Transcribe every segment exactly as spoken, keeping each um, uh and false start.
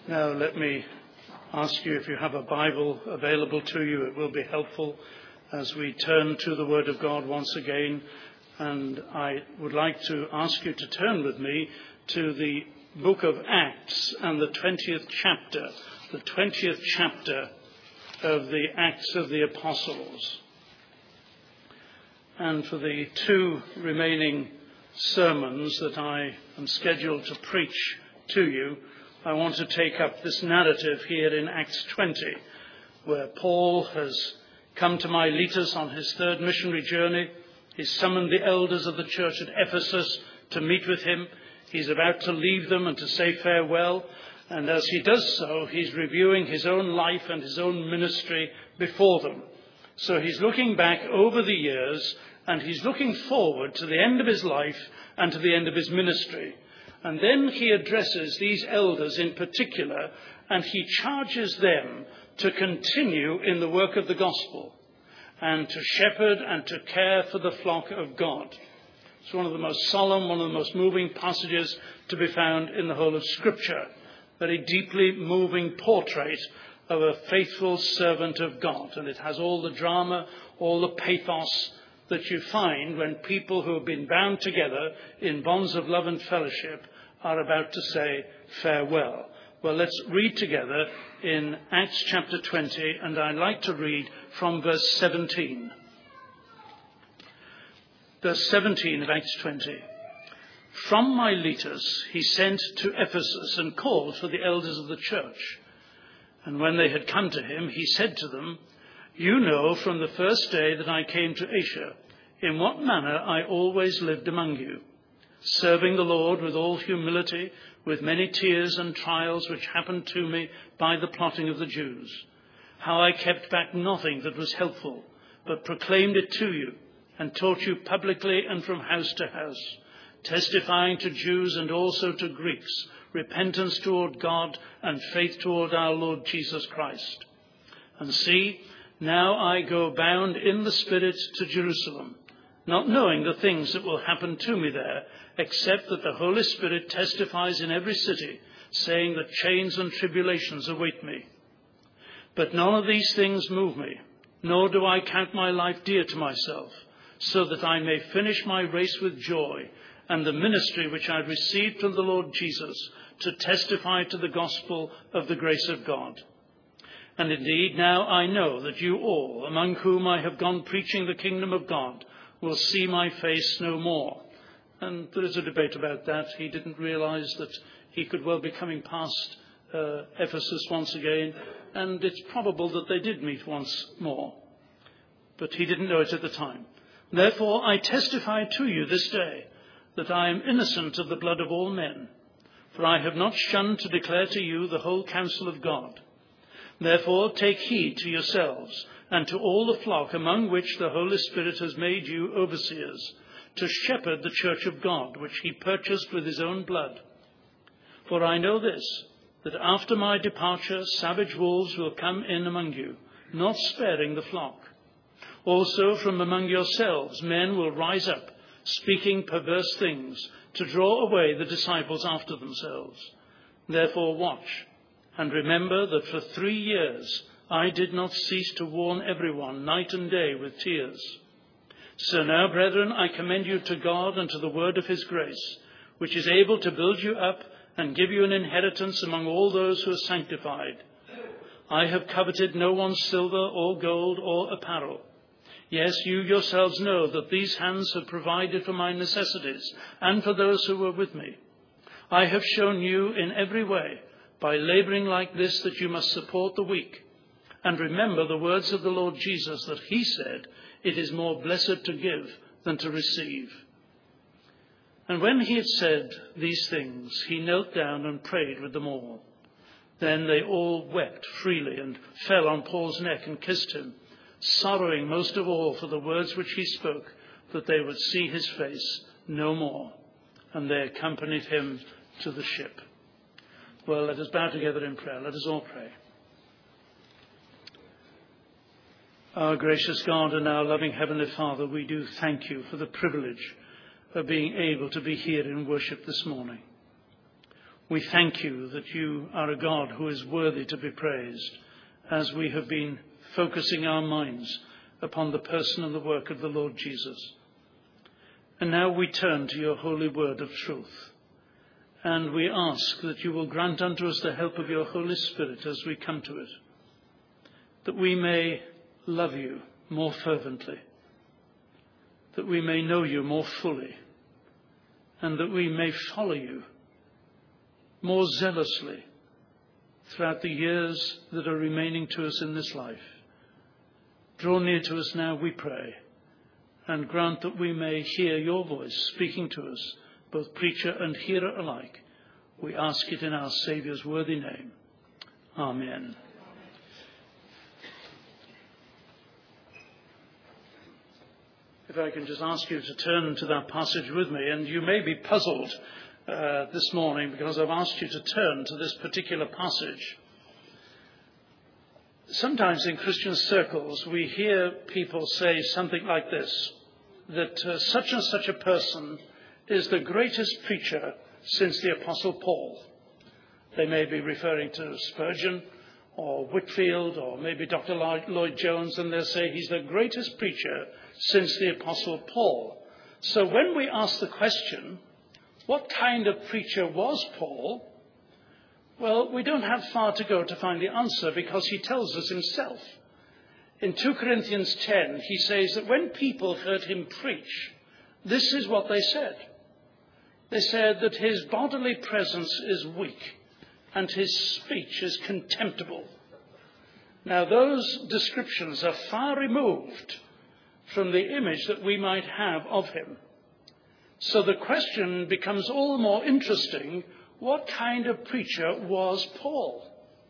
Now let me ask you if you have a Bible available to you. It will be helpful as we turn to the Word of God once again. And I would like to ask you to turn with me to the book of Acts and the twentieth chapter, the twentieth chapter of the Acts of the Apostles. And for the two remaining sermons that I am scheduled to preach to you, I want to take up this narrative here in Acts twenty, where Paul has come to Miletus on his third missionary journey. He's summoned the elders of the church at Ephesus to meet with him. He's about to leave them and to say farewell. And as he does so, he's reviewing his own life and his own ministry before them. So he's looking back over the years, and he's looking forward to the end of his life and to the end of his ministry. And then he addresses these elders in particular, and he charges them to continue in the work of the gospel and to shepherd and to care for the flock of God. It's one of the most solemn, one of the most moving passages to be found in the whole of Scripture. Very deeply moving portrait of a faithful servant of God. And it has all the drama, all the pathos that you find when people who have been bound together in bonds of love and fellowship are about to say farewell. Well, let's read together in Acts chapter twenty, and I'd like to read from verse seventeen. Verse seventeen of Acts twenty. From Miletus he sent to Ephesus and called for the elders of the church. And when they had come to him, he said to them, "You know from the first day that I came to Asia, in what manner I always lived among you, serving the Lord with all humility, with many tears and trials which happened to me by the plotting of the Jews. How I kept back nothing that was helpful, but proclaimed it to you, and taught you publicly and from house to house, testifying to Jews and also to Greeks, repentance toward God and faith toward our Lord Jesus Christ. And see, now I go bound in the Spirit to Jerusalem, not knowing the things that will happen to me there, except that the Holy Spirit testifies in every city, saying that chains and tribulations await me. But none of these things move me, nor do I count my life dear to myself, so that I may finish my race with joy, and the ministry which I received from the Lord Jesus, to testify to the gospel of the grace of God. And indeed, now I know that you all, among whom I have gone preaching the kingdom of God, will see my face no more." And there is a debate about that. He didn't realize that he could well be coming past uh, Ephesus once again, and it's probable that they did meet once more. But he didn't know it at the time. "Therefore I testify to you this day that I am innocent of the blood of all men, for I have not shunned to declare to you the whole counsel of God. Therefore take heed to yourselves and to all the flock among which the Holy Spirit has made you overseers, to shepherd the church of God, which he purchased with his own blood. For I know this, that after my departure savage wolves will come in among you, not sparing the flock. Also from among yourselves men will rise up, speaking perverse things, to draw away the disciples after themselves. Therefore watch, and remember that for three years I did not cease to warn everyone night and day with tears. So now, brethren, I commend you to God and to the word of his grace, which is able to build you up and give you an inheritance among all those who are sanctified. I have coveted no one's silver or gold or apparel. Yes, you yourselves know that these hands have provided for my necessities and for those who were with me. I have shown you in every way, by laboring like this, that you must support the weak. And remember the words of the Lord Jesus, that he said, 'It is more blessed to give than to receive.'" And when he had said these things, he knelt down and prayed with them all. Then they all wept freely and fell on Paul's neck and kissed him, sorrowing most of all for the words which he spoke, that they would see his face no more. And they accompanied him to the ship. Well, let us bow together in prayer. Let us all pray. Our gracious God and our loving Heavenly Father, we do thank you for the privilege of being able to be here in worship this morning. We thank you that you are a God who is worthy to be praised, as we have been focusing our minds upon the person and the work of the Lord Jesus. And now we turn to your holy word of truth, and we ask that you will grant unto us the help of your Holy Spirit as we come to it, that we may love you more fervently, that we may know you more fully, and that we may follow you more zealously throughout the years that are remaining to us in this life. Draw near to us now, we pray, and grant that we may hear your voice speaking to us, both preacher and hearer alike. We ask it in our Saviour's worthy name. Amen. If I can just ask you to turn to that passage with me, and you may be puzzled uh, this morning because I've asked you to turn to this particular passage. Sometimes in Christian circles we hear people say something like this, that uh, such and such a person is the greatest preacher since the Apostle Paul. They may be referring to Spurgeon or Whitfield or maybe Doctor Lloyd Jones, and they'll say he's the greatest preacher since the Apostle Paul. So when we ask the question, what kind of preacher was Paul? Well, we don't have far to go to find the answer, because he tells us himself. In two Corinthians ten, he says that when people heard him preach, this is what they said. They said that his bodily presence is weak and his speech is contemptible. Now, those descriptions are far removed from the image that we might have of him. So the question becomes all the more interesting: what kind of preacher was Paul?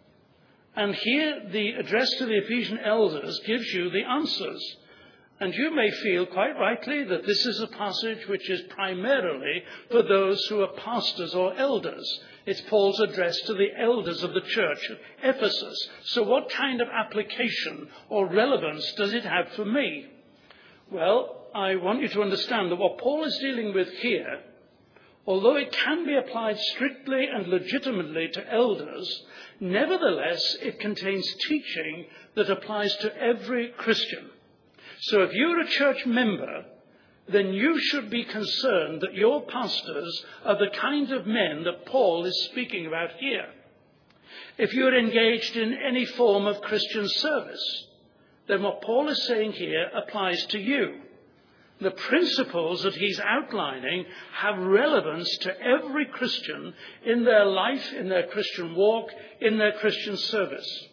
And here the address to the Ephesian elders gives you the answers. And you may feel quite rightly that this is a passage which is primarily for those who are pastors or elders. It's Paul's address to the elders of the church at Ephesus. So what kind of application or relevance does it have for me? Well, I want you to understand that what Paul is dealing with here, although it can be applied strictly and legitimately to elders, nevertheless it contains teaching that applies to every Christian. So if you're a church member, then you should be concerned that your pastors are the kind of men that Paul is speaking about here. If you're engaged in any form of Christian service, then what Paul is saying here applies to you. The principles that he's outlining have relevance to every Christian in their life, in their Christian walk, in their Christian service.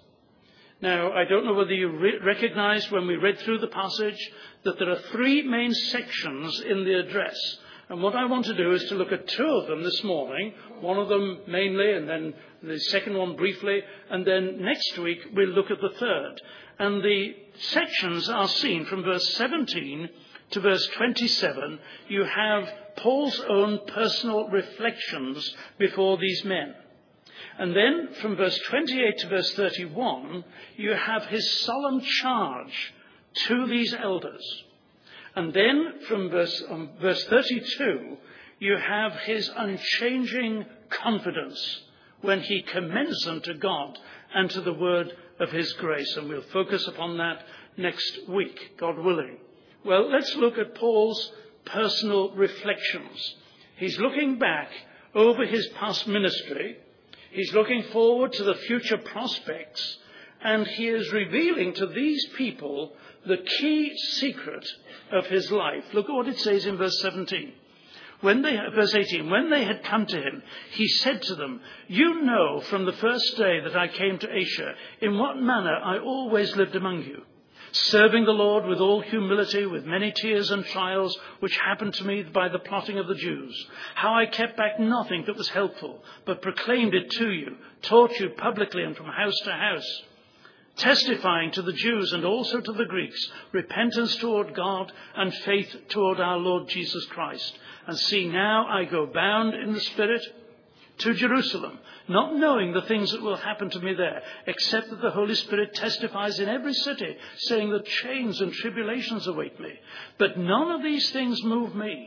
Now, I don't know whether you re- recognized when we read through the passage that there are three main sections in the address. And what I want to do is to look at two of them this morning, one of them mainly, and then the second one briefly, and then next week we'll look at the third. And the sections are seen from verse seventeen to verse twenty-seven. You have Paul's own personal reflections before these men. And then from verse twenty-eight to verse thirty-one, you have his solemn charge to these elders. And then from verse, um, verse thirty-two, you have his unchanging confidence when he commends them to God and to the word of his grace. And we'll focus upon that next week, God willing. Well, let's look at Paul's personal reflections. He's looking back over his past ministry. He's looking forward to the future prospects, and he is revealing to these people the key secret of his life. Look at what it says in verse seventeen. When they, verse eighteen, when they had come to him, he said to them, "You know from the first day that I came to Asia, in what manner I always lived among you, serving the Lord with all humility, with many tears and trials, which happened to me by the plotting of the Jews. How I kept back nothing that was helpful, but proclaimed it to you, taught you publicly and from house to house, testifying to the Jews and also to the Greeks, repentance toward God and faith toward our Lord Jesus Christ. And see, now I go bound in the Spirit to Jerusalem, not knowing the things that will happen to me there, except that the Holy Spirit testifies in every city, saying that chains and tribulations await me. But none of these things move me,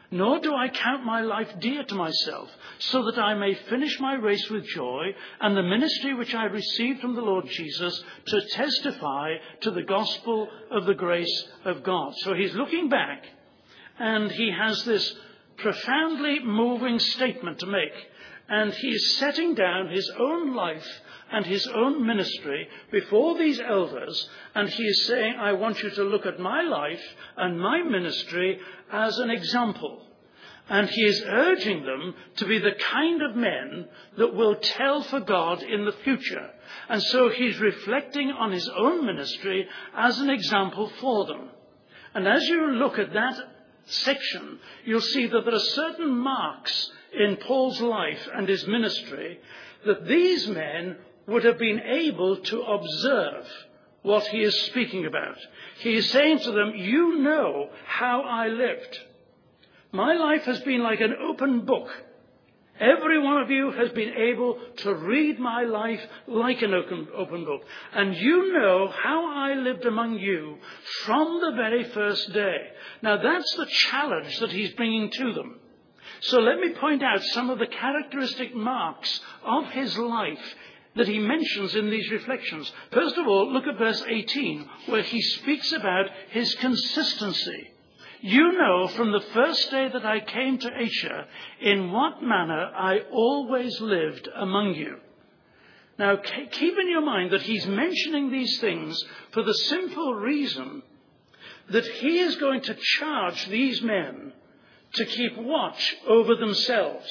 Nor do I count my life dear to myself, so that I may finish my race with joy and the ministry which I received from the Lord Jesus to testify to the gospel of the grace of God. So he's looking back, and he has this profoundly moving statement to make. And he's setting down his own life and his own ministry before these elders, and he is saying, I want you to look at my life and my ministry as an example. And he is urging them to be the kind of men that will tell for God in the future. And so he's reflecting on his own ministry as an example for them. And as you look at that section, you'll see that there are certain marks in Paul's life and his ministry that these men would have been able to observe what he is speaking about. He is saying to them, you know how I lived. My life has been like an open book. Every one of you has been able to read my life like an open, open book. And you know how I lived among you from the very first day. Now that's the challenge that he's bringing to them. So let me point out some of the characteristic marks of his life that he mentions in these reflections. First of all, look at verse eighteen, where he speaks about his consistency. You know from the first day that I came to Asia in what manner I always lived among you. Now, keep in your mind that he's mentioning these things for the simple reason that he is going to charge these men to keep watch over themselves.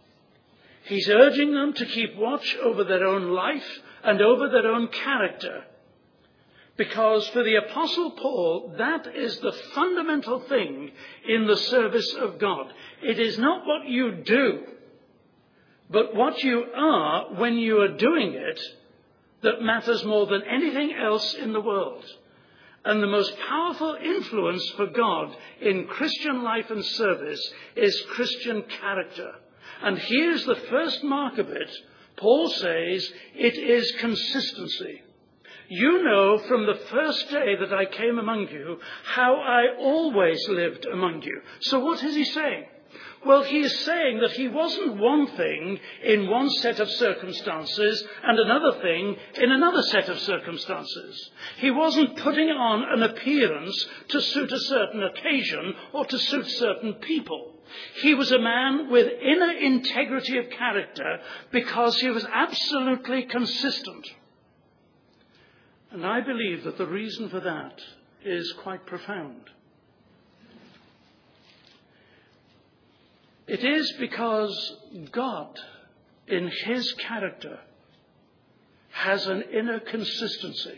He's urging them to keep watch over their own life and over their own character. Because for the Apostle Paul, that is the fundamental thing in the service of God. It is not what you do, but what you are when you are doing it that matters more than anything else in the world. And the most powerful influence for God in Christian life and service is Christian character. And here's the first mark of it. Paul says it is consistency. You know from the first day that I came among you how I always lived among you. So what is he saying? Well, he is saying that he wasn't one thing in one set of circumstances and another thing in another set of circumstances. He wasn't putting on an appearance to suit a certain occasion or to suit certain people. He was a man with inner integrity of character because he was absolutely consistent. And I believe that the reason for that is quite profound. It is because God, in his character, has an inner consistency.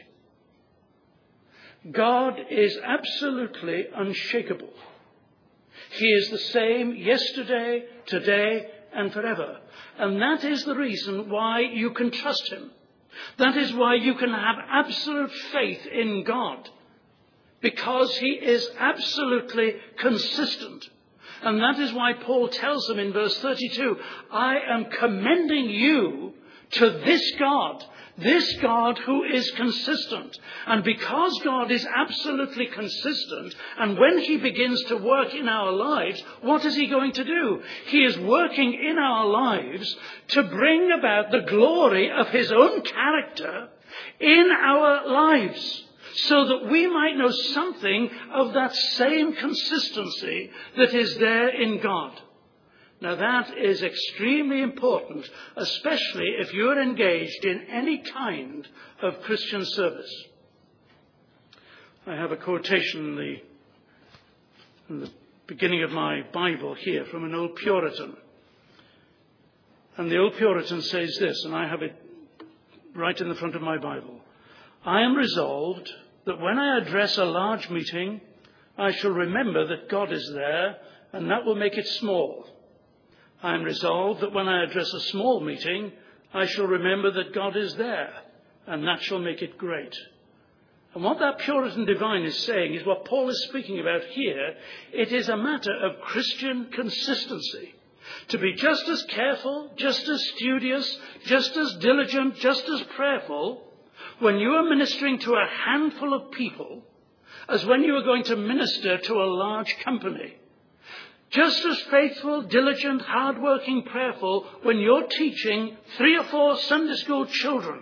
God is absolutely unshakable. He is the same yesterday, today, and forever. And that is the reason why you can trust him. That is why you can have absolute faith in God, because he is absolutely consistent. And that is why Paul tells them in verse thirty-two, I am commending you to this God, this God who is consistent. And because God is absolutely consistent, and when he begins to work in our lives, what is he going to do? He is working in our lives to bring about the glory of his own character in our lives, so that we might know something of that same consistency that is there in God. Now that is extremely important, especially if you're engaged in any kind of Christian service. I have a quotation in the, in the beginning of my Bible here from an old Puritan. And the old Puritan says this, and I have it right in the front of my Bible. I am resolved that when I address a large meeting, I shall remember that God is there, and that will make it small. I am resolved that when I address a small meeting, I shall remember that God is there, and that shall make it great. And what that Puritan divine is saying is what Paul is speaking about here. It is a matter of Christian consistency. To be just as careful, just as studious, just as diligent, just as prayerful when you are ministering to a handful of people as when you are going to minister to a large company. Just as faithful, diligent, hard-working, prayerful when you're teaching three or four Sunday school children,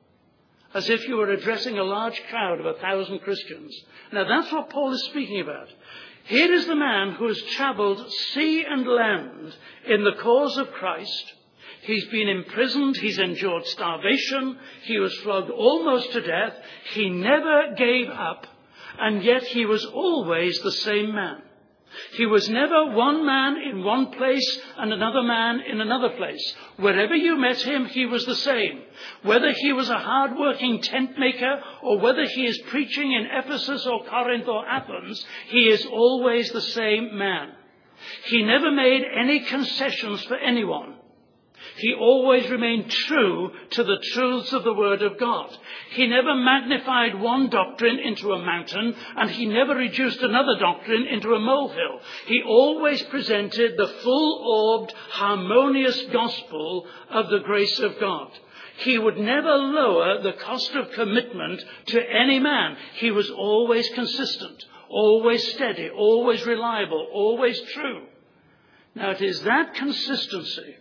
as if you were addressing a large crowd of a thousand Christians. Now that's what Paul is speaking about. Here is the man who has travelled sea and land in the cause of Christ. He's been imprisoned, he's endured starvation, he was flogged almost to death, he never gave up, and yet he was always the same man. He was never one man in one place and another man in another place. Wherever you met him, he was the same. Whether he was a hard-working tent maker or whether he is preaching in Ephesus or Corinth or Athens, he is always the same man. He never made any concessions for anyone. He always remained true to the truths of the Word of God. He never magnified one doctrine into a mountain, and he never reduced another doctrine into a molehill. He always presented the full-orbed, harmonious gospel of the grace of God. He would never lower the cost of commitment to any man. He was always consistent, always steady, always reliable, always true. Now, it is that consistency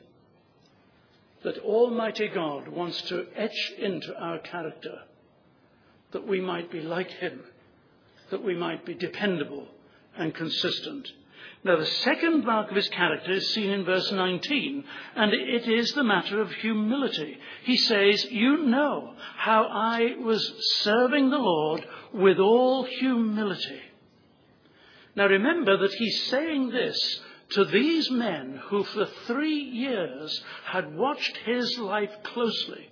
that Almighty God wants to etch into our character, that we might be like him, that we might be dependable and consistent. Now, the second mark of his character is seen in verse nineteen, and it is the matter of humility. He says, you know how I was serving the Lord with all humility. Now, remember that he's saying this to these men who for three years had watched his life closely.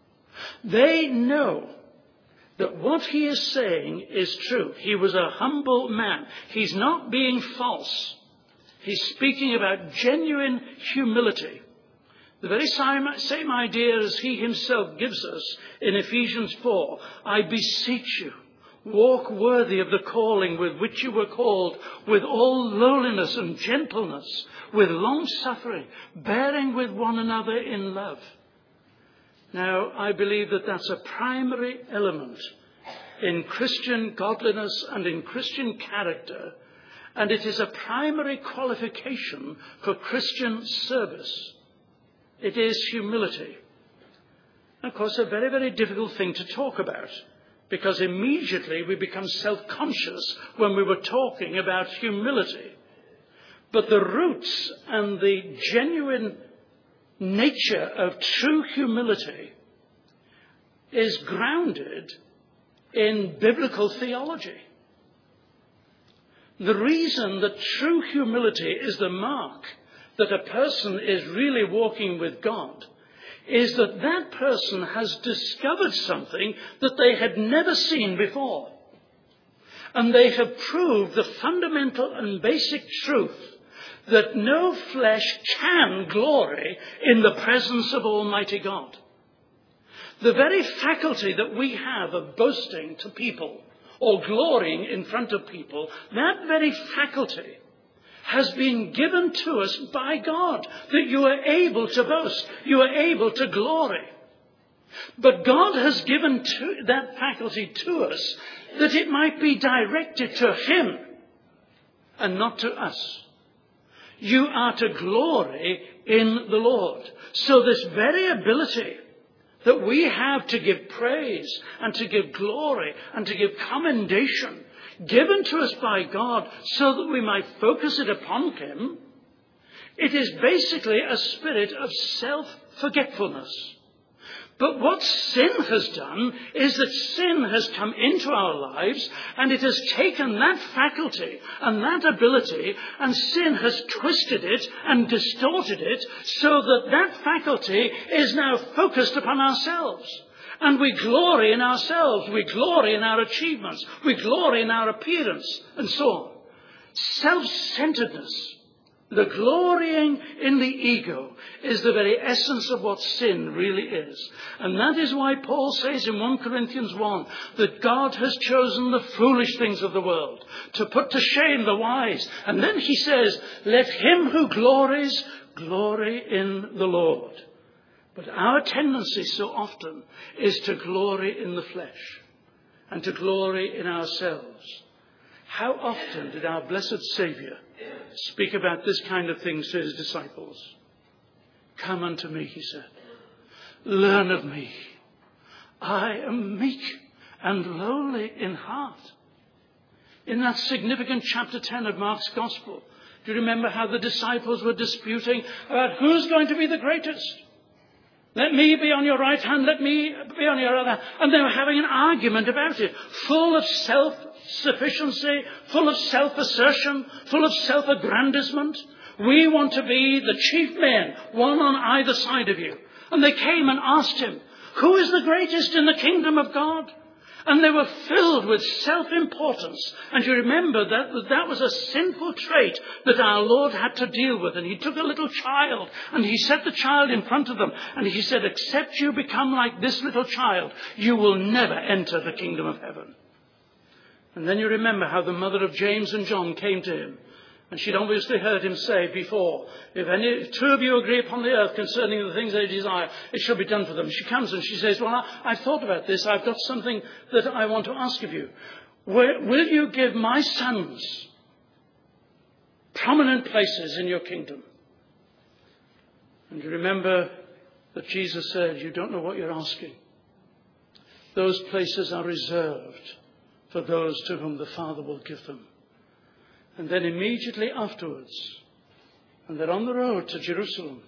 They know that what he is saying is true. He was a humble man. He's not being false. He's speaking about genuine humility. The very same, same idea as he himself gives us in Ephesians four. I beseech you, walk worthy of the calling with which you were called, with all lowliness and gentleness, with long-suffering, bearing with one another in love. Now, I believe that that's a primary element in Christian godliness and in Christian character, and it is a primary qualification for Christian service. It is humility. Of course, a very, very difficult thing to talk about, because immediately we become self-conscious when we were talking about humility. But the roots and the genuine nature of true humility is grounded in biblical theology. The reason that true humility is the mark that a person is really walking with God is that that person has discovered something that they had never seen before. And they have proved the fundamental and basic truth that no flesh can glory in the presence of Almighty God. The very faculty that we have of boasting to people or glorying in front of people, that very faculty has been given to us by God, that you are able to boast, you are able to glory. But God has given to, that faculty to us that it might be directed to Him and not to us. You are to glory in the Lord. So this very ability that we have to give praise and to give glory and to give commendation given to us by God so that we might focus it upon Him, it is basically a spirit of self-forgetfulness. But what sin has done is that sin has come into our lives and it has taken that faculty and that ability, and sin has twisted it and distorted it so that that faculty is now focused upon ourselves. And we glory in ourselves, we glory in our achievements, we glory in our appearance, and so on. Self-centeredness, the glorying in the ego, is the very essence of what sin really is. And that is why Paul says in First Corinthians one that God has chosen the foolish things of the world to put to shame the wise. And then he says, let him who glories, glory in the Lord. But our tendency so often is to glory in the flesh and to glory in ourselves. How often did our blessed Saviour speak about this kind of things to his disciples. Come unto me, he said. Learn of me. I am meek and lowly in heart. In that significant chapter ten of Mark's Gospel, do you remember how the disciples were disputing about who's going to be the greatest? Let me be on your right hand, let me be on your other. And they were having an argument about it, full of self-sufficiency, full of self-assertion, full of self-aggrandizement. We want to be the chief men, one on either side of you. And they came and asked him, who is the greatest in the kingdom of God? And they were filled with self-importance. And you remember that that was a sinful trait that our Lord had to deal with. And he took a little child and he set the child in front of them. And he said, except you become like this little child, you will never enter the kingdom of heaven. And then you remember how the mother of James and John came to him. And she'd obviously heard him say before, if any if two of you agree upon the earth concerning the things they desire, it shall be done for them. She comes and she says, well, I, I've thought about this. I've got something that I want to ask of you. Where, will you give my sons prominent places in your kingdom? And you remember that Jesus said, you don't know what you're asking. Those places are reserved for those to whom the Father will give them. And then immediately afterwards, and they're on the road to Jerusalem,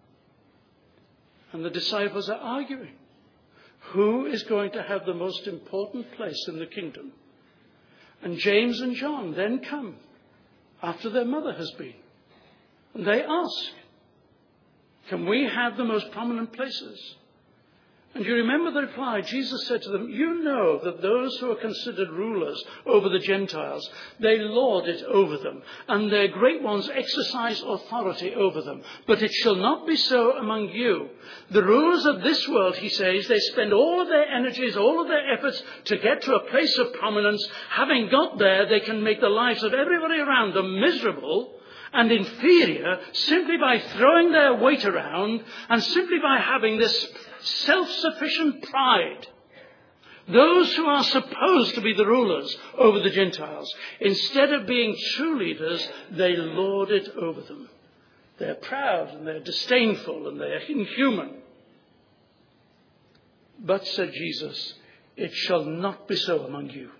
and the disciples are arguing, who is going to have the most important place in the kingdom? And James and John then come after their mother has been, and they ask, can we have the most prominent places? And you remember the reply. Jesus said to them, you know that those who are considered rulers over the Gentiles, they lord it over them, and their great ones exercise authority over them. But it shall not be so among you. The rulers of this world, he says, they spend all of their energies, all of their efforts to get to a place of prominence. Having got there, they can make the lives of everybody around them miserable and inferior simply by throwing their weight around and simply by having this self-sufficient pride. Those who are supposed to be the rulers over the Gentiles, instead of being true leaders, they lord it over them. They're proud and they're disdainful and they're inhuman. But, said Jesus, it shall not be so among you.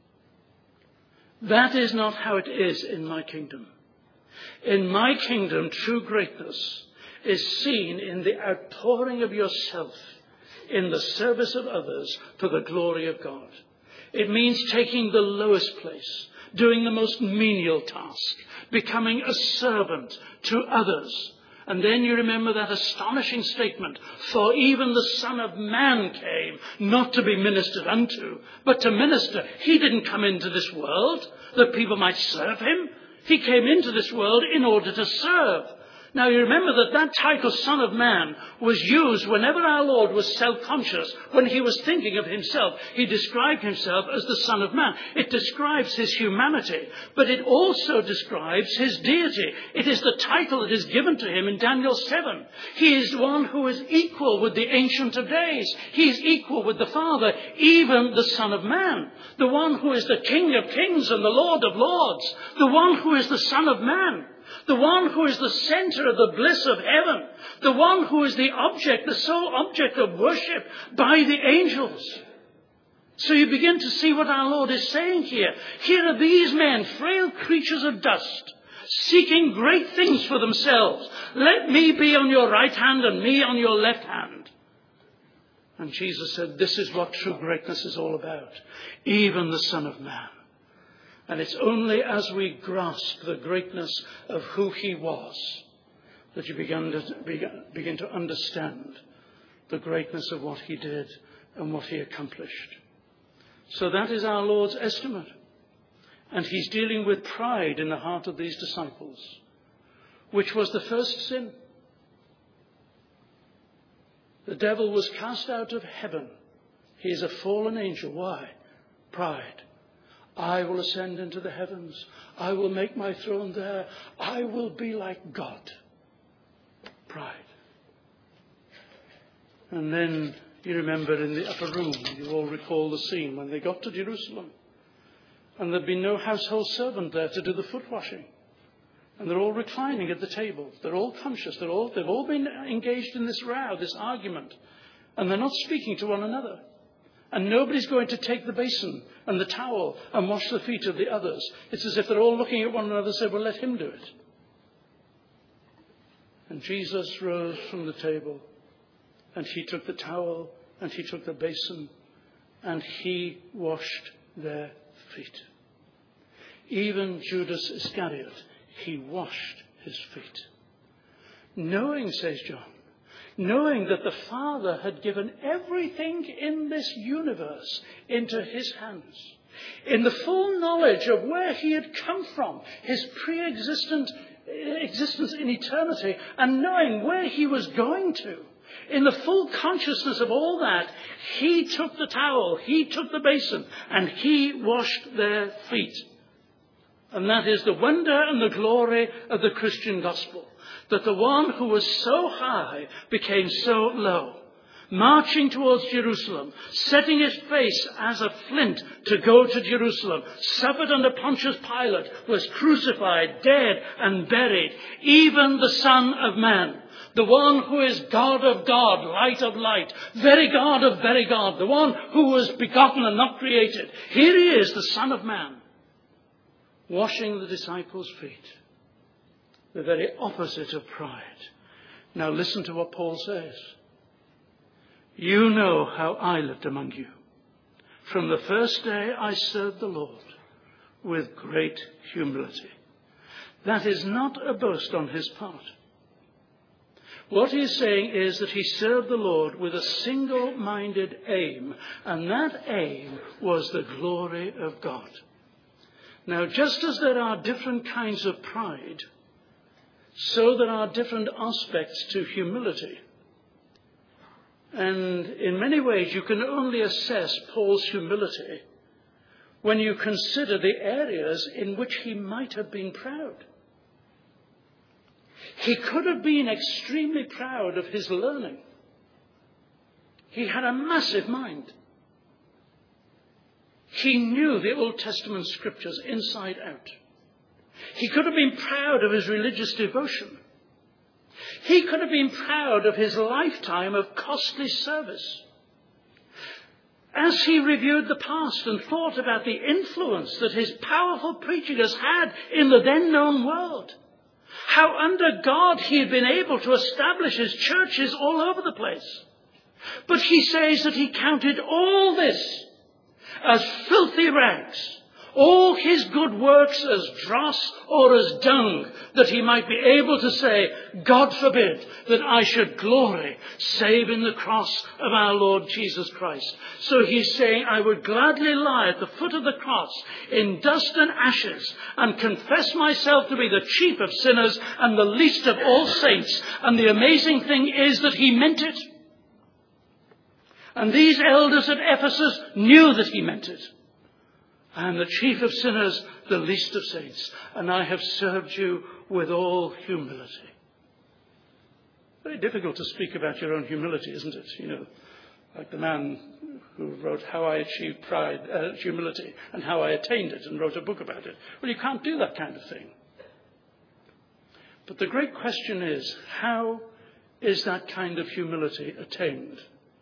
That is not how it is in my kingdom. In my kingdom, true greatness is seen in the outpouring of yourself in the service of others for the glory of God. It means taking the lowest place, doing the most menial task, becoming a servant to others. And then you remember that astonishing statement, for even the Son of Man came not to be ministered unto, but to minister. He didn't come into this world that people might serve him. He came into this world in order to serve. Now you remember that that title, Son of Man, was used whenever our Lord was self-conscious. When he was thinking of himself, he described himself as the Son of Man. It describes his humanity, but it also describes his deity. It is the title that is given to him in Daniel seven. He is one who is equal with the Ancient of Days. He is equal with the Father, even the Son of Man. The one who is the King of Kings and the Lord of Lords. The one who is the Son of Man. The one who is the center of the bliss of heaven. The one who is the object, the sole object of worship by the angels. So you begin to see what our Lord is saying here. Here are these men, frail creatures of dust, seeking great things for themselves. Let me be on your right hand and me on your left hand. And Jesus said, this is what true greatness is all about. Even the Son of Man. And it's only as we grasp the greatness of who he was that you begin to, begin to understand the greatness of what he did and what he accomplished. So that is our Lord's estimate. And he's dealing with pride in the heart of these disciples, which was the first sin. The devil was cast out of heaven. He is a fallen angel. Why? Pride. I will ascend into the heavens. I will make my throne there. I will be like God. Pride. And then you remember in the upper room, you all recall the scene when they got to Jerusalem. And there'd been no household servant there to do the foot washing. And they're all reclining at the table. They're all conscious. They're all, they've all been engaged in this row, this argument. And they're not speaking to one another. And nobody's going to take the basin and the towel and wash the feet of the others. It's as if they're all looking at one another and say, well, let him do it. And Jesus rose from the table, and he took the towel, and he took the basin, and he washed their feet. Even Judas Iscariot, he washed his feet. Knowing, says John, knowing that the Father had given everything in this universe into his hands, in the full knowledge of where he had come from, his pre-existent existence in eternity, and knowing where he was going to, in the full consciousness of all that, he took the towel, he took the basin, and he washed their feet. And that is the wonder and the glory of the Christian gospel, that the one who was so high became so low, marching towards Jerusalem, setting his face as a flint to go to Jerusalem, suffered under Pontius Pilate, was crucified, dead and buried, even the Son of Man, the one who is God of God, light of light, very God of very God, the one who was begotten and not created. Here he is, the Son of Man, washing the disciples' feet, the very opposite of pride. Now listen to what Paul says. You know how I lived among you. From the first day I served the Lord with great humility. That is not a boast on his part. What he is saying is that he served the Lord with a single-minded aim, and that aim was the glory of God. Now, just as there are different kinds of pride, so there are different aspects to humility. And in many ways, you can only assess Paul's humility when you consider the areas in which he might have been proud. He could have been extremely proud of his learning. He had a massive mind. He knew the Old Testament scriptures inside out. He could have been proud of his religious devotion. He could have been proud of his lifetime of costly service. As he reviewed the past and thought about the influence that his powerful preaching has had in the then known world, how under God he had been able to establish his churches all over the place. But he says that he counted all this as filthy rags, all his good works as dross or as dung, that he might be able to say, God forbid that I should glory save in the cross of our Lord Jesus Christ. So he's saying, I would gladly lie at the foot of the cross in dust and ashes and confess myself to be the chief of sinners and the least of all saints. And the amazing thing is that he meant it. And these elders at Ephesus knew that he meant it. I am the chief of sinners, the least of saints, and I have served you with all humility. Very difficult to speak about your own humility, isn't it? You know, like the man who wrote How I Achieved Pride, uh, Humility, and How I Attained It, and wrote a book about it. Well, you can't do that kind of thing. But the great question is, how is that kind of humility attained?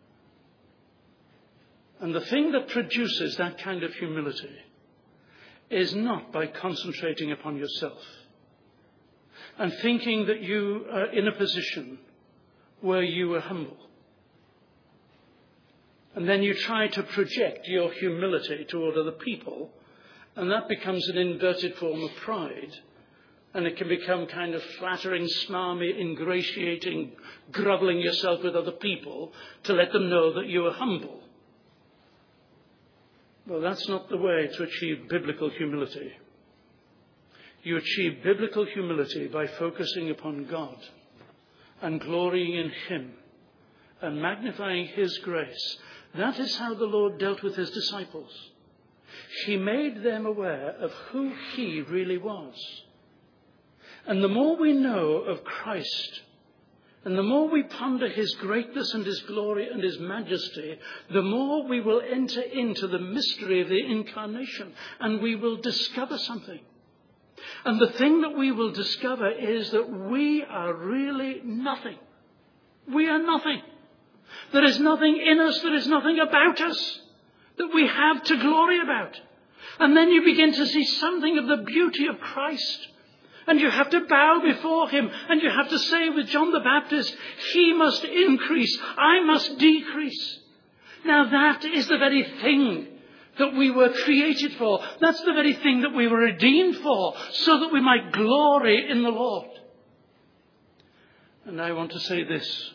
And the thing that produces that kind of humility is not by concentrating upon yourself and thinking that you are in a position where you are humble. And then you try to project your humility toward other people, and that becomes an inverted form of pride. And it can become kind of flattering, smarmy, ingratiating, groveling yourself with other people to let them know that you are humble. Well, that's not the way to achieve biblical humility. You achieve biblical humility by focusing upon God and glorying in him and magnifying his grace. That is how the Lord dealt with his disciples. He made them aware of who he really was. And the more we know of Christ, and the more we ponder his greatness and his glory and his majesty, the more we will enter into the mystery of the incarnation, and we will discover something. And the thing that we will discover is that we are really nothing. We are nothing. There is nothing in us, there is nothing about us that we have to glory about. And then you begin to see something of the beauty of Christ. And you have to bow before him. And you have to say with John the Baptist, he must increase, I must decrease. Now that is the very thing that we were created for. That's the very thing that we were redeemed for, so that we might glory in the Lord. And I want to say this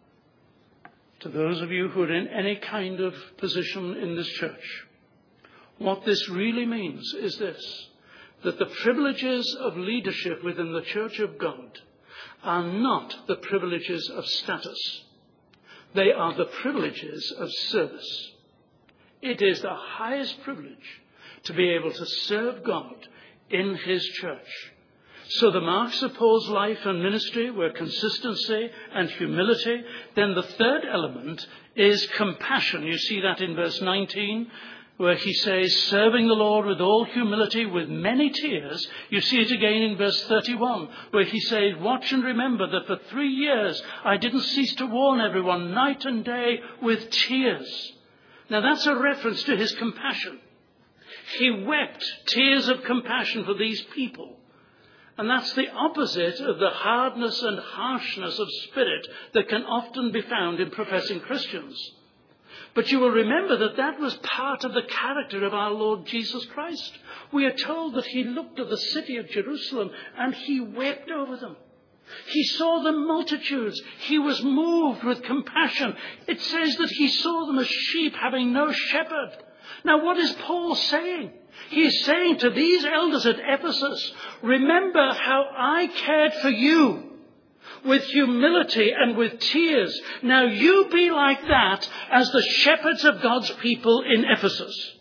to those of you who are in any kind of position in this church. What this really means is this, that the privileges of leadership within the Church of God are not the privileges of status. They are the privileges of service. It is the highest privilege to be able to serve God in his church. So the marks of Paul's life and ministry were consistency and humility. Then the third element is compassion. You see that in verse nineteen, where he says, serving the Lord with all humility, with many tears. You see it again in verse thirty-one, where he says, watch and remember that for three years I didn't cease to warn everyone night and day with tears. Now that's a reference to his compassion. He wept tears of compassion for these people. And that's the opposite of the hardness and harshness of spirit that can often be found in professing Christians. But you will remember that that was part of the character of our Lord Jesus Christ. We are told that he looked at the city of Jerusalem and he wept over them. He saw the multitudes. He was moved with compassion. It says that he saw them as sheep having no shepherd. Now what is Paul saying? He is saying to these elders at Ephesus, remember how I cared for you with humility and with tears. Now you be like that as the shepherds of God's people in Ephesus.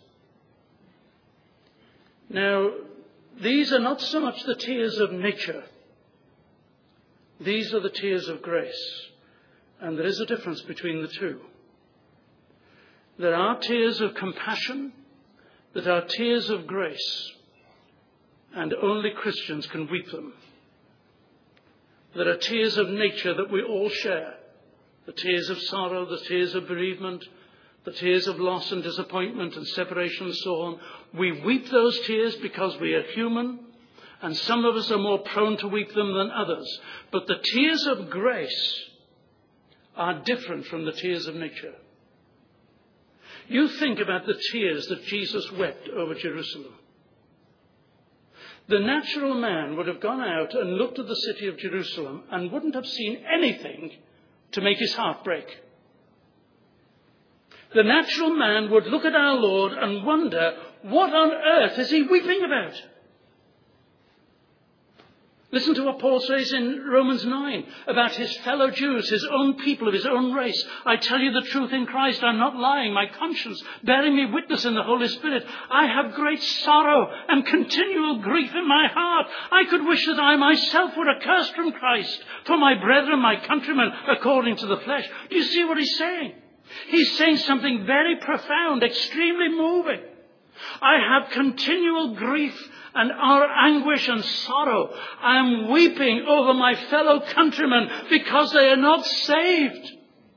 Now, these are not so much the tears of nature. These are the tears of grace. And there is a difference between the two. There are tears of compassion that are tears of grace, and only Christians can weep them. There are tears of nature that we all share. The tears of sorrow, the tears of bereavement, the tears of loss and disappointment and separation and so on. We weep those tears because we are human, and some of us are more prone to weep them than others. But the tears of grace are different from the tears of nature. You think about the tears that Jesus wept over Jerusalem. The natural man would have gone out and looked at the city of Jerusalem and wouldn't have seen anything to make his heart break. The natural man would look at our Lord and wonder, what on earth is he weeping about? Listen to what Paul says in Romans nine about his fellow Jews, his own people of his own race. I tell you the truth in Christ, I'm not lying. My conscience bearing me witness in the Holy Spirit. I have great sorrow and continual grief in my heart. I could wish that I myself were accursed from Christ for my brethren, my countrymen, according to the flesh. Do you see what he's saying? He's saying something very profound, extremely moving. I have continual grief and our anguish and sorrow. I am weeping over my fellow countrymen because they are not saved.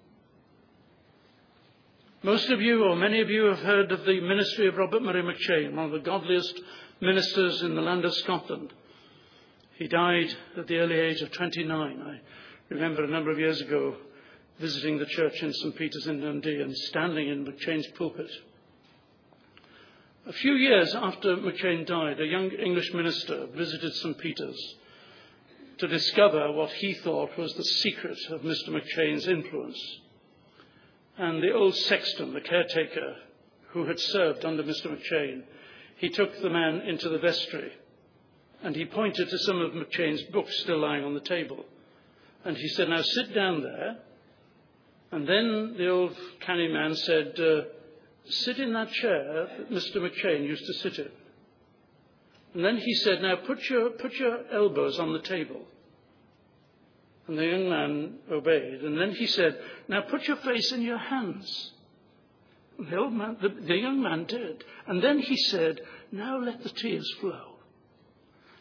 Most of you, or many of you, have heard of the ministry of Robert Murray McCheyne, one of the godliest ministers in the land of Scotland. He died at the early age of twenty-nine. I remember a number of years ago visiting the church in Saint Peter's in Dundee and standing in McCheyne's pulpit. A few years after McCheyne died, a young English minister visited Saint Peter's to discover what he thought was the secret of Mister McCheyne's influence. And the old sexton, the caretaker, who had served under Mister McCheyne, he took the man into the vestry and he pointed to some of McCheyne's books still lying on the table. And he said, now sit down there. And then the old canny man said, uh, sit in that chair that Mister McCheyne used to sit in. And then he said, now put your, put your elbows on the table. And the young man obeyed. And then he said, now put your face in your hands. And the, old man, the, the young man did. And then he said, now let the tears flow.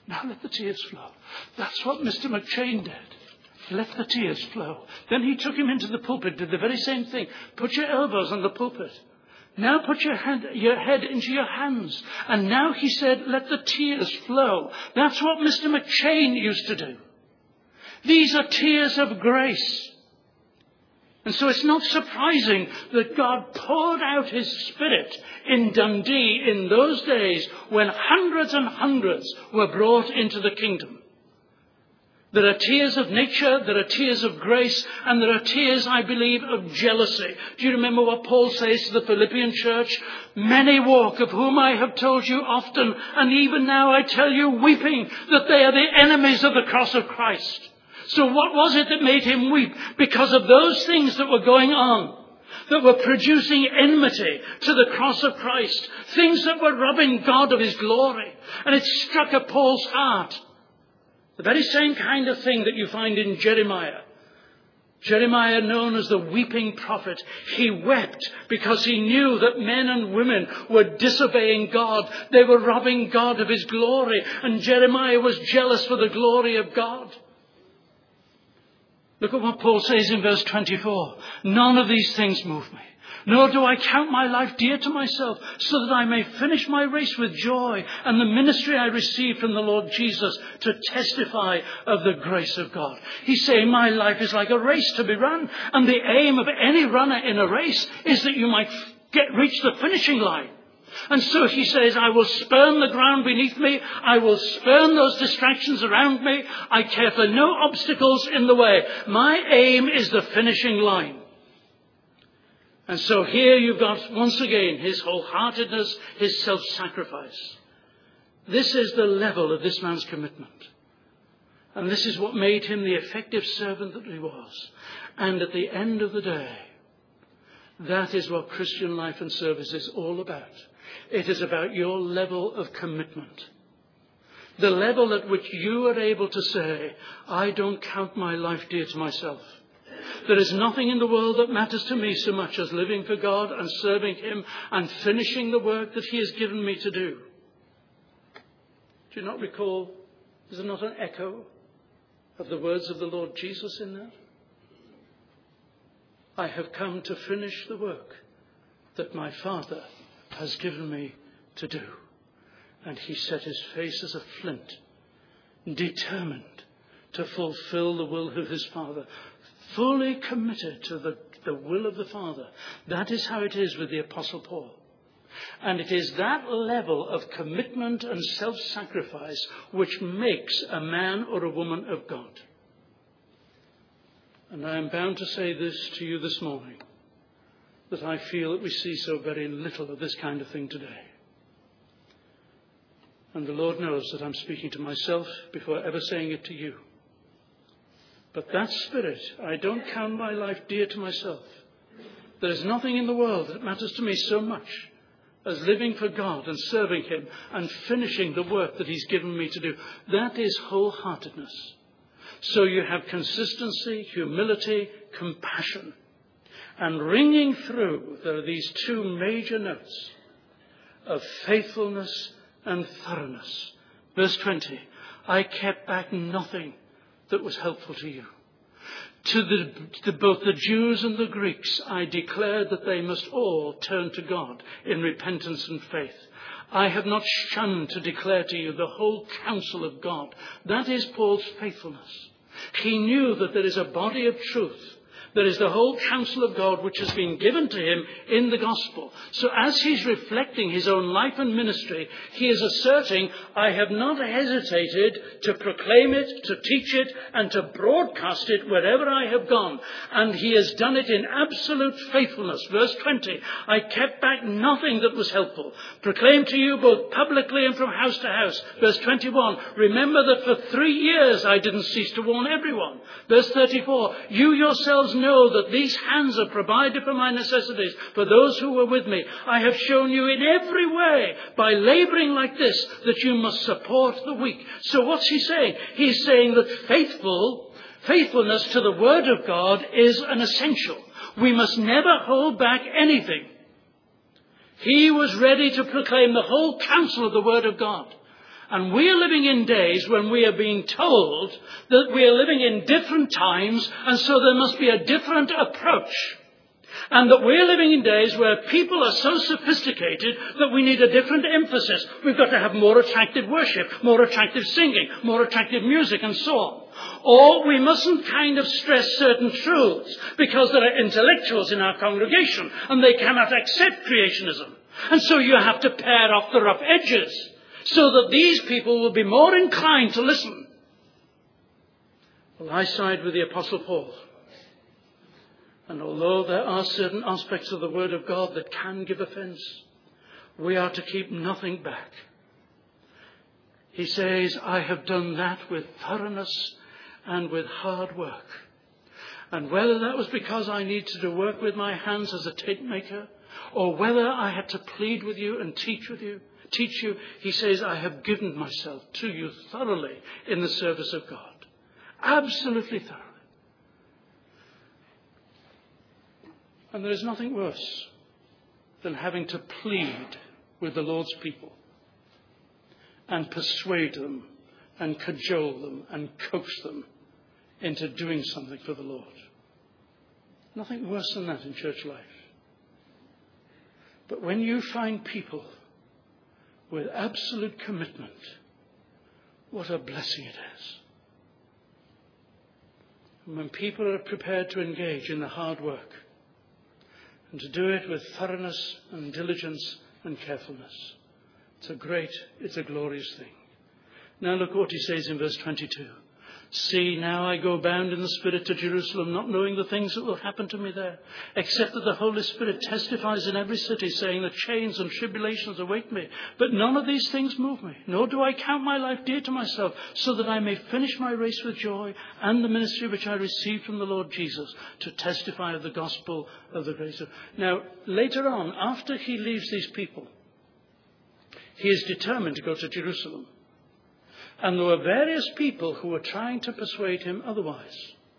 Now let the tears flow. That's what Mister McChain did. Let the tears flow. Then he took him into the pulpit, did the very same thing. Put your elbows on the pulpit. Now put your, hand, your head into your hands. And now he said, let the tears flow. That's what Mister McChain used to do. These are tears of grace. And so it's not surprising that God poured out his Spirit in Dundee in those days when hundreds and hundreds were brought into the kingdom. There are tears of nature, there are tears of grace, and there are tears, I believe, of jealousy. Do you remember what Paul says to the Philippian church? Many walk, of whom I have told you often, and even now I tell you weeping, that they are the enemies of the cross of Christ. So what was it that made him weep? Because of those things that were going on, that were producing enmity to the cross of Christ, things that were robbing God of his glory. And it struck at Paul's heart. The very same kind of thing that you find in Jeremiah. Jeremiah, known as the weeping prophet, he wept because he knew that men and women were disobeying God. They were robbing God of his glory. And Jeremiah was jealous for the glory of God. Look at what Paul says in verse twenty-four. None of these things move me, nor do I count my life dear to myself, so that I may finish my race with joy and the ministry I received from the Lord Jesus to testify of the grace of God. He's saying my life is like a race to be run, and the aim of any runner in a race is that you might get reach the finishing line. And so he says, I will spurn the ground beneath me. I will spurn those distractions around me. I care for no obstacles in the way. My aim is the finishing line. And so here you've got, once again, his wholeheartedness, his self-sacrifice. This is the level of this man's commitment. And this is what made him the effective servant that he was. And at the end of the day, that is what Christian life and service is all about. It is about your level of commitment. The level at which you are able to say, I don't count my life dear to myself. There is nothing in the world that matters to me so much as living for God and serving him and finishing the work that he has given me to do. Do you not recall, is there not an echo of the words of the Lord Jesus in that? I have come to finish the work that my Father has given me to do. And he set his face as a flint, determined to fulfill the will of his Father, fully committed to the, the will of the Father. That is how it is with the Apostle Paul. And it is that level of commitment and self-sacrifice which makes a man or a woman of God. And I am bound to say this to you this morning, that I feel that we see so very little of this kind of thing today. And the Lord knows that I'm speaking to myself before ever saying it to you. But that spirit, I don't count my life dear to myself. There is nothing in the world that matters to me so much as living for God and serving him and finishing the work that he's given me to do. That is wholeheartedness. So you have consistency, humility, compassion. And ringing through, there are these two major notes of faithfulness and thoroughness. Verse twenty, I kept back nothing that was helpful to you. To, the, to both the Jews and the Greeks, I declared that they must all turn to God in repentance and faith. I have not shunned to declare to you the whole counsel of God. That is Paul's faithfulness. He knew that there is a body of truth. There is the whole counsel of God which has been given to him in the gospel. So as he's reflecting his own life and ministry, he is asserting, I have not hesitated to proclaim it, to teach it, and to broadcast it wherever I have gone. And he has done it in absolute faithfulness. Verse twenty, I kept back nothing that was helpful. Proclaimed to you both publicly and from house to house. Verse twenty-one, remember that for three years I didn't cease to warn everyone. Verse thirty-four, you yourselves know that these hands are provided for my necessities for those who were with me. I have shown you in every way by laboring like this that you must support the weak. So what's he saying? He's saying that faithful, faithfulness to the word of God is an essential. We must never hold back anything. He was ready to proclaim the whole counsel of the word of God. And we are living in days when we are being told that we are living in different times, and so there must be a different approach. And that we're living in days where people are so sophisticated that we need a different emphasis. We've got to have more attractive worship, more attractive singing, more attractive music, and so on. Or we mustn't kind of stress certain truths because there are intellectuals in our congregation and they cannot accept creationism. And so you have to pare off the rough edges so that these people will be more inclined to listen. Well, I side with the Apostle Paul. And although there are certain aspects of the Word of God that can give offence, we are to keep nothing back. He says, I have done that with thoroughness and with hard work. And whether that was because I needed to work with my hands as a tape maker, or whether I had to plead with you and teach with you, teach you, he says, I have given myself to you thoroughly in the service of God. Absolutely thoroughly. And there is nothing worse than having to plead with the Lord's people and persuade them and cajole them and coax them into doing something for the Lord. Nothing worse than that in church life. But when you find people with absolute commitment, what a blessing it is. And when people are prepared to engage in the hard work, and to do it with thoroughness and diligence and carefulness. It's a great, it's a glorious thing. Now look what he says in verse twenty-two. See, now I go bound in the Spirit to Jerusalem, not knowing the things that will happen to me there, except that the Holy Spirit testifies in every city, saying that chains and tribulations await me. But none of these things move me, nor do I count my life dear to myself, so that I may finish my race with joy and the ministry which I received from the Lord Jesus, to testify of the gospel of the grace of... Now, later on, after he leaves these people, he is determined to go to Jerusalem. And there were various people who were trying to persuade him otherwise.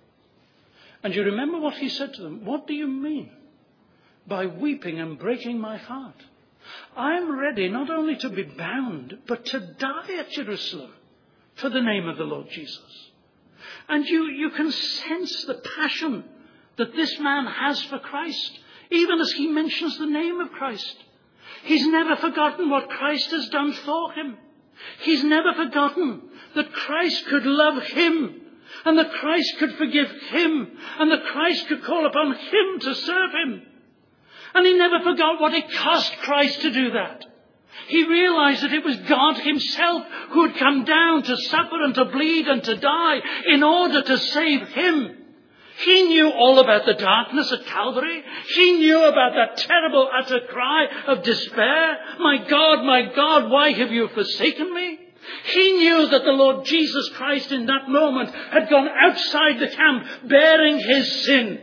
And you remember what he said to them? What do you mean by weeping and breaking my heart? I'm ready not only to be bound, but to die at Jerusalem for the name of the Lord Jesus. And you, you can sense the passion that this man has for Christ, even as he mentions the name of Christ. He's never forgotten what Christ has done for him. He's never forgotten that Christ could love him, and that Christ could forgive him, and that Christ could call upon him to serve him. And he never forgot what it cost Christ to do that. He realized that it was God himself who had come down to suffer and to bleed and to die in order to save him. He knew all about the darkness at Calvary. He knew about that terrible utter cry of despair. My God, my God, why have you forsaken me? He knew that the Lord Jesus Christ in that moment had gone outside the camp bearing his sin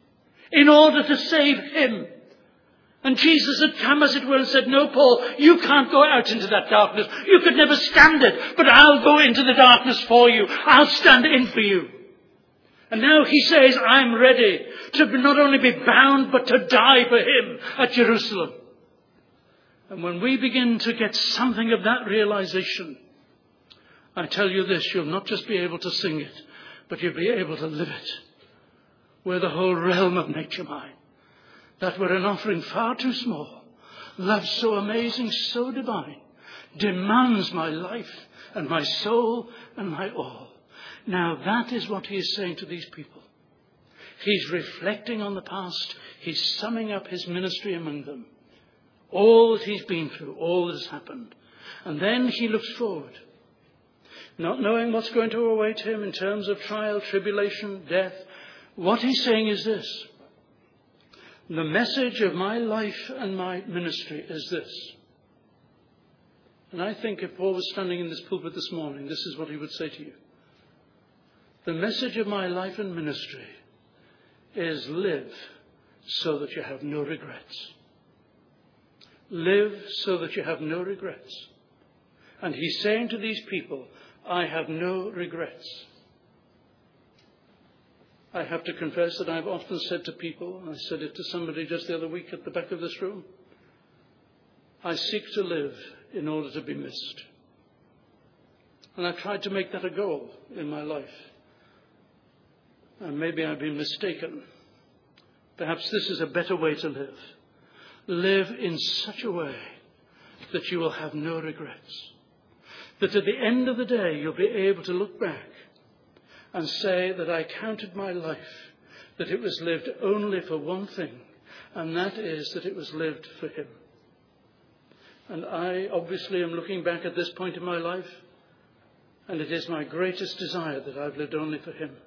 in order to save him. And Jesus had come, as it were, and said, no, Paul, you can't go out into that darkness. You could never stand it, but I'll go into the darkness for you. I'll stand in for you. And now he says, I'm ready to not only be bound, but to die for him at Jerusalem. And when we begin to get something of that realization, I tell you this, you'll not just be able to sing it, but you'll be able to live it. We're the whole realm of nature mine. That were an offering far too small, love so amazing, so divine, demands my life and my soul and my all. Now that is what he is saying to these people. He's reflecting on the past. He's summing up his ministry among them. All that he's been through, all that has happened. And then he looks forward, not knowing what's going to await him in terms of trial, tribulation, death. What he's saying is this. The message of my life and my ministry is this. And I think if Paul was standing in this pulpit this morning, this is what he would say to you. The message of my life and ministry is live so that you have no regrets. Live so that you have no regrets. And he's saying to these people, I have no regrets. I have to confess that I've often said to people, I said it to somebody just the other week at the back of this room, I seek to live in order to be missed. And I've tried to make that a goal in my life. And maybe I've been mistaken. Perhaps this is a better way to live. Live in such a way that you will have no regrets. That at the end of the day, you'll be able to look back and say that I counted my life, that it was lived only for one thing, and that is that it was lived for him. And I obviously am looking back at this point in my life, and it is my greatest desire that I've lived only for him.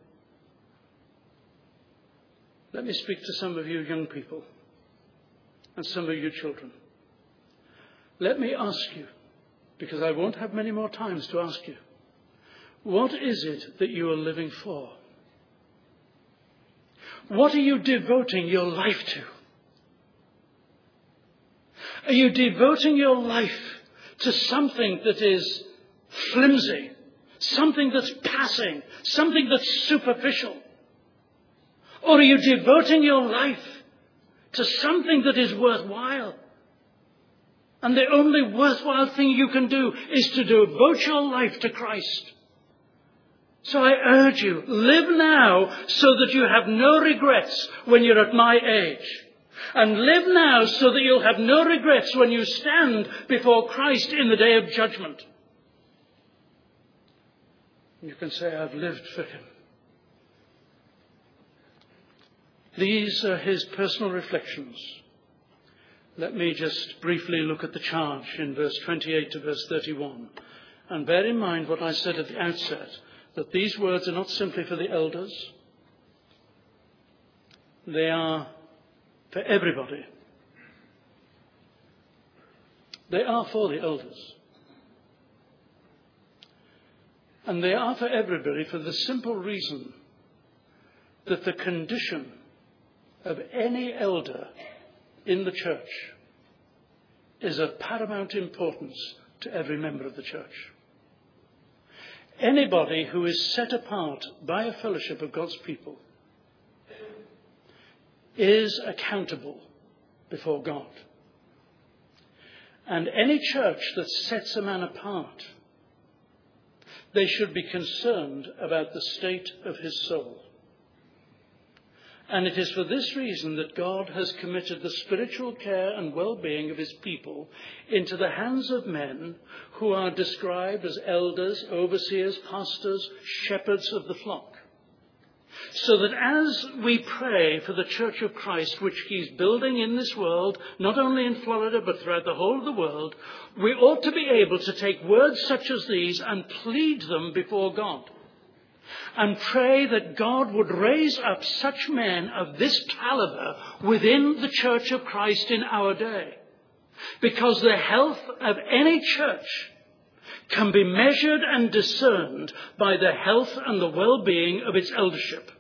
Let me speak to some of you young people and some of you children. Let me ask you, because I won't have many more times to ask you, what is it that you are living for? What are you devoting your life to? Are you devoting your life to something that is flimsy, something that's passing, something that's superficial? Or are you devoting your life to something that is worthwhile? And the only worthwhile thing you can do is to devote your life to Christ. So I urge you, live now so that you have no regrets when you're at my age. And live now so that you'll have no regrets when you stand before Christ in the day of judgment. You can say, I've lived for him. These are his personal reflections. Let me just briefly look at the charge in verse twenty-eight to verse thirty-one. And bear in mind what I said at the outset, that these words are not simply for the elders. They are for everybody. They are for the elders. And they are for everybody for the simple reason that the condition of any elder in the church is of paramount importance to every member of the church. Anybody who is set apart by a fellowship of God's people is accountable before God. And any church that sets a man apart, they should be concerned about the state of his soul. And it is for this reason that God has committed the spiritual care and well-being of his people into the hands of men who are described as elders, overseers, pastors, shepherds of the flock. So that as we pray for the Church of Christ, which he's building in this world, not only in Florida but throughout the whole of the world, we ought to be able to take words such as these and plead them before God. And pray that God would raise up such men of this caliber within the Church of Christ in our day. Because the health of any church can be measured and discerned by the health and the well-being of its eldership.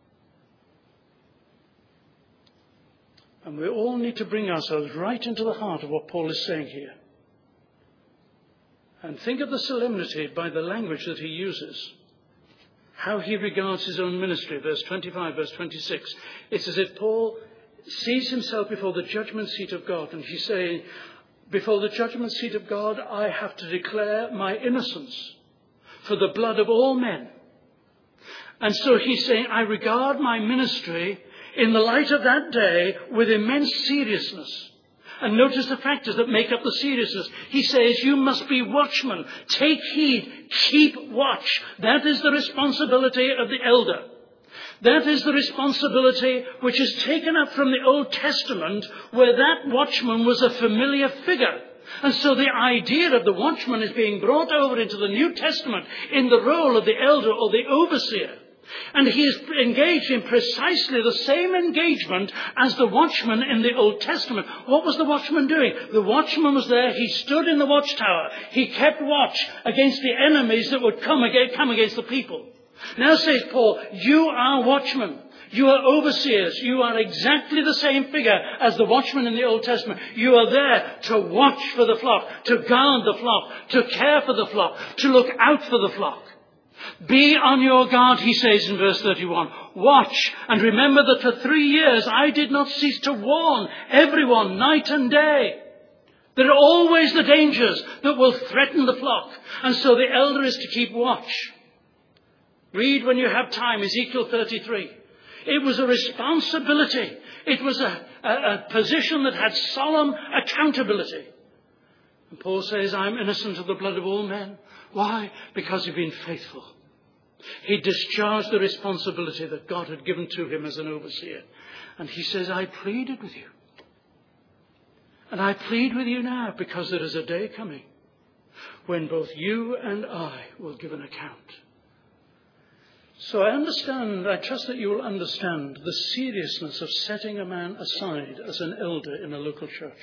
And we all need to bring ourselves right into the heart of what Paul is saying here. And think of the solemnity by the language that he uses. How he regards his own ministry, verse twenty-five, verse twenty-six. It's as if Paul sees himself before the judgment seat of God, and he's saying, before the judgment seat of God, I have to declare my innocence for the blood of all men. And so he's saying, I regard my ministry in the light of that day with immense seriousness. And notice the factors that make up the seriousness. He says, you must be watchmen. Take heed. Keep watch. That is the responsibility of the elder. That is the responsibility which is taken up from the Old Testament, where that watchman was a familiar figure. And so the idea of the watchman is being brought over into the New Testament in the role of the elder or the overseer. And he is engaged in precisely the same engagement as the watchman in the Old Testament. What was the watchman doing? The watchman was there. He stood in the watchtower. He kept watch against the enemies that would come against, come against the people. Now says Paul, you are watchmen. You are overseers. You are exactly the same figure as the watchman in the Old Testament. You are there to watch for the flock, to guard the flock, to care for the flock, to look out for the flock. Be on your guard, he says in verse thirty-one. Watch and remember that for three years I did not cease to warn everyone night and day. There are always the dangers that will threaten the flock. And so the elder is to keep watch. Read when you have time Ezekiel thirty-three. It was a responsibility. It was a, a, a position that had solemn accountability. And Paul says, I'm innocent of the blood of all men. Why? Because he'd been faithful. He discharged the responsibility that God had given to him as an overseer. And he says, I pleaded with you. And I plead with you now because there is a day coming when both you and I will give an account. So I understand, I trust that you will understand the seriousness of setting a man aside as an elder in a local church.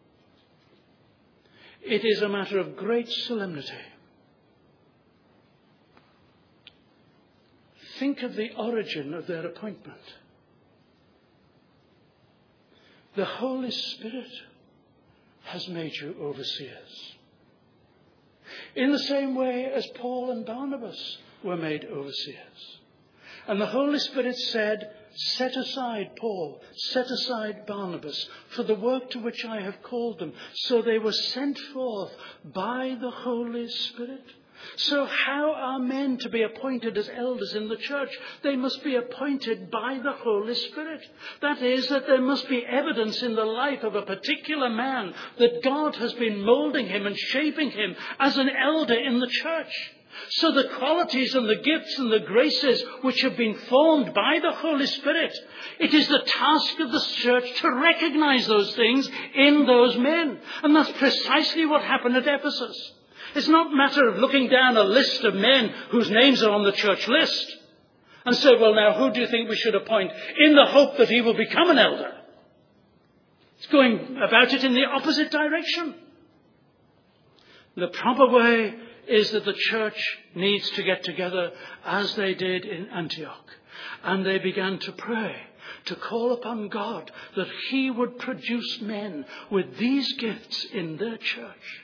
It is a matter of great solemnity. Think of the origin of their appointment. The Holy Spirit has made you overseers. In the same way as Paul and Barnabas were made overseers. And the Holy Spirit said, set aside Paul, set aside Barnabas for the work to which I have called them. So they were sent forth by the Holy Spirit. So how are men to be appointed as elders in the church? They must be appointed by the Holy Spirit. That is, that there must be evidence in the life of a particular man that God has been molding him and shaping him as an elder in the church. So the qualities and the gifts and the graces which have been formed by the Holy Spirit, it is the task of the church to recognize those things in those men. And that's precisely what happened at Ephesus. It's not a matter of looking down a list of men whose names are on the church list and say, well, now, who do you think we should appoint in the hope that he will become an elder? It's going about it in the opposite direction. The proper way is that the church needs to get together as they did in Antioch. And they began to pray, to call upon God that he would produce men with these gifts in their church.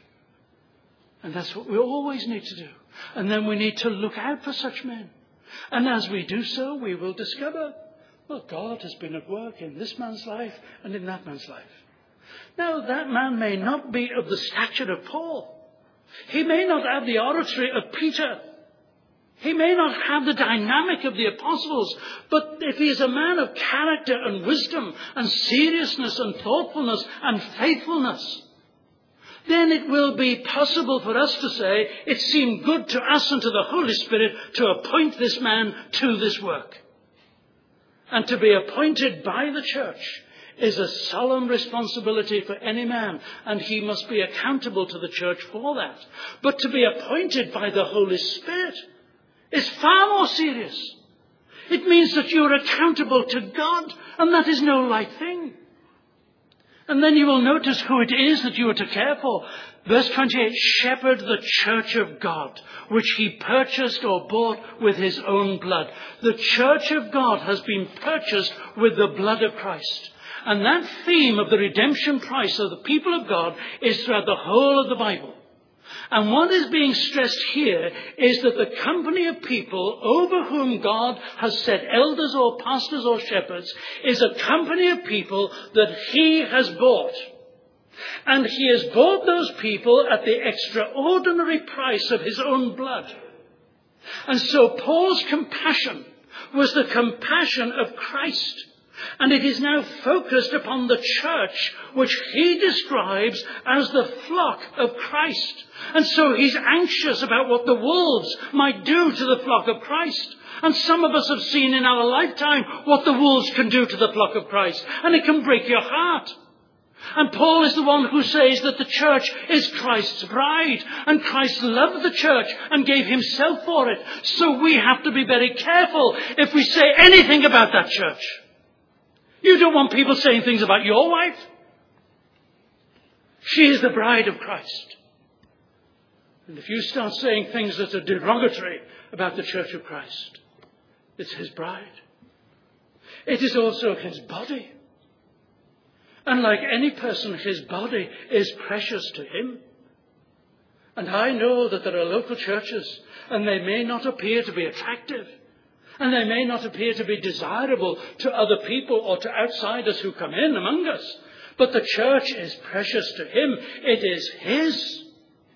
And that's what we always need to do. And then we need to look out for such men. And as we do so, we will discover, well, God has been at work in this man's life and in that man's life. Now, that man may not be of the stature of Paul. He may not have the oratory of Peter. He may not have the dynamic of the apostles. But if he is a man of character and wisdom and seriousness and thoughtfulness and faithfulness, then it will be possible for us to say, it seemed good to us and to the Holy Spirit to appoint this man to this work. And to be appointed by the church is a solemn responsibility for any man, and he must be accountable to the church for that. But to be appointed by the Holy Spirit is far more serious. It means that you are accountable to God, and that is no light thing. And then you will notice who it is that you are to care for. Verse twenty-eight, shepherd the church of God, which he purchased or bought with his own blood. The church of God has been purchased with the blood of Christ. And that theme of the redemption price of the people of God is throughout the whole of the Bible. And what is being stressed here is that the company of people over whom God has set elders or pastors or shepherds is a company of people that he has bought. And he has bought those people at the extraordinary price of his own blood. And so Paul's compassion was the compassion of Christ. And it is now focused upon the church, which he describes as the flock of Christ. And so he's anxious about what the wolves might do to the flock of Christ. And some of us have seen in our lifetime what the wolves can do to the flock of Christ. And it can break your heart. And Paul is the one who says that the church is Christ's bride. And Christ loved the church and gave himself for it. So we have to be very careful if we say anything about that church. You don't want people saying things about your wife. She is the bride of Christ. And if you start saying things that are derogatory about the church of Christ, it's his bride. It is also his body. And like any person, his body is precious to him. And I know that there are local churches, and they may not appear to be attractive. And they may not appear to be desirable to other people or to outsiders who come in among us. But the church is precious to him. It is his.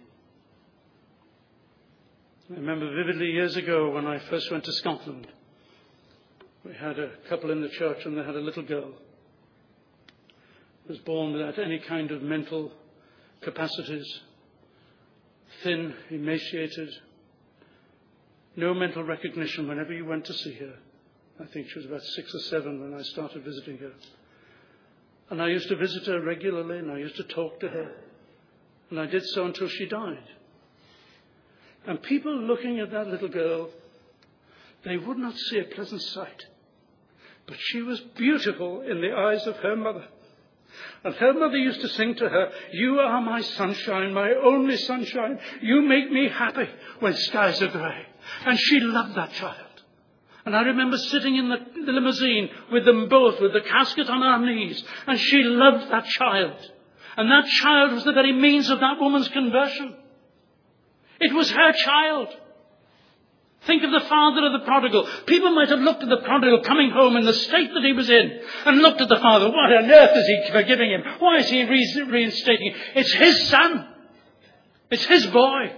I remember vividly years ago when I first went to Scotland. We had a couple in the church and they had a little girl who was born without any kind of mental capacities, thin, emaciated, no mental recognition whenever you went to see her. I think she was about six or seven when I started visiting her. And I used to visit her regularly and I used to talk to her. And I did so until she died. And people looking at that little girl, they would not see a pleasant sight. But she was beautiful in the eyes of her mother. And her mother used to sing to her, "You are my sunshine, my only sunshine. You make me happy when skies are grey." And she loved that child. And I remember sitting in the, the limousine with them both, with the casket on our knees. And she loved that child. And that child was the very means of that woman's conversion. It was her child. Think of the father of the prodigal. People might have looked at the prodigal coming home in the state that he was in and looked at the father. What on earth is he forgiving him? Why is he re- reinstating him? It's his son. It's his boy.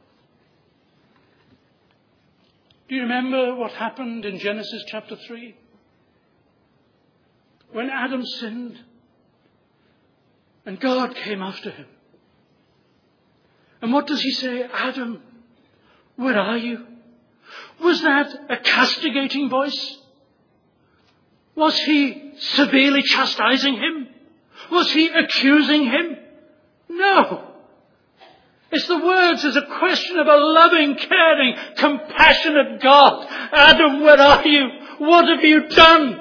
Do you remember what happened in Genesis chapter three? When Adam sinned and God came after him. And what does he say? "Adam, where are you?" Was that a castigating voice? Was he severely chastising him? Was he accusing him? No. It's the words as a question of a loving, caring, compassionate God. "Adam, where are you? What have you done?"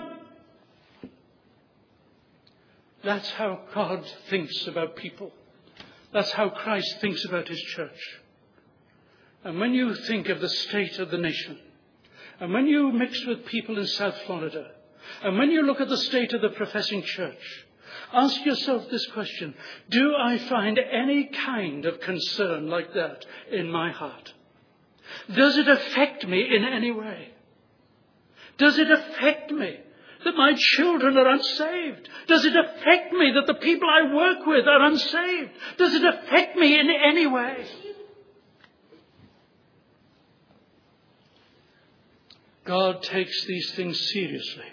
That's how God thinks about people. That's how Christ thinks about his church. And when you think of the state of the nation, and when you mix with people in South Florida, and when you look at the state of the professing church, ask yourself this question: do I find any kind of concern like that in my heart? Does it affect me in any way? Does it affect me that my children are unsaved? Does it affect me that the people I work with are unsaved? Does it affect me in any way? God takes these things seriously.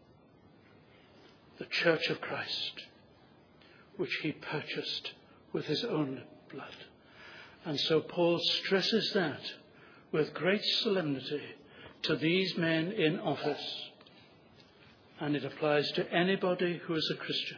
The church of Christ, which he purchased with his own blood. And so Paul stresses that with great solemnity to these men in office. And it applies to anybody who is a Christian.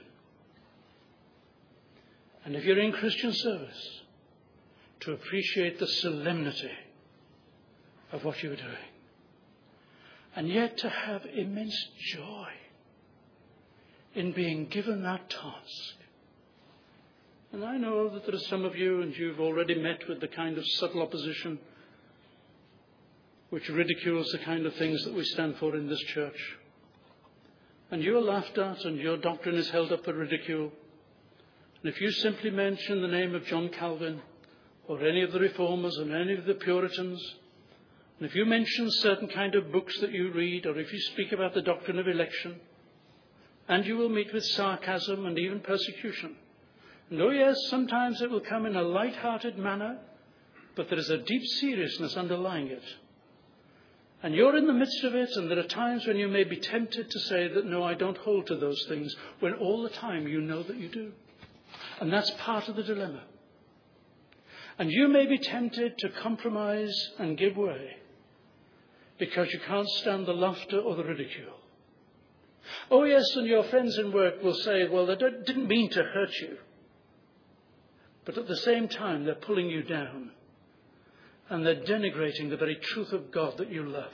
And if you're in Christian service, to appreciate the solemnity of what you're doing. And yet to have immense joy in being given that task. And I know that there are some of you, and you've already met with the kind of subtle opposition which ridicules the kind of things that we stand for in this church. And you're laughed at, and your doctrine is held up for ridicule. And if you simply mention the name of John Calvin, or any of the Reformers, or any of the Puritans, and if you mention certain kind of books that you read, or if you speak about the doctrine of election, and you will meet with sarcasm and even persecution. And oh yes, sometimes it will come in a light-hearted manner, but there is a deep seriousness underlying it. And you're in the midst of it, and there are times when you may be tempted to say that, no, I don't hold to those things, when all the time you know that you do. And that's part of the dilemma. And you may be tempted to compromise and give way, because you can't stand the laughter or the ridicule. Oh yes, and your friends in work will say, well, they didn't mean to hurt you. But at the same time, they're pulling you down. And they're denigrating the very truth of God that you love.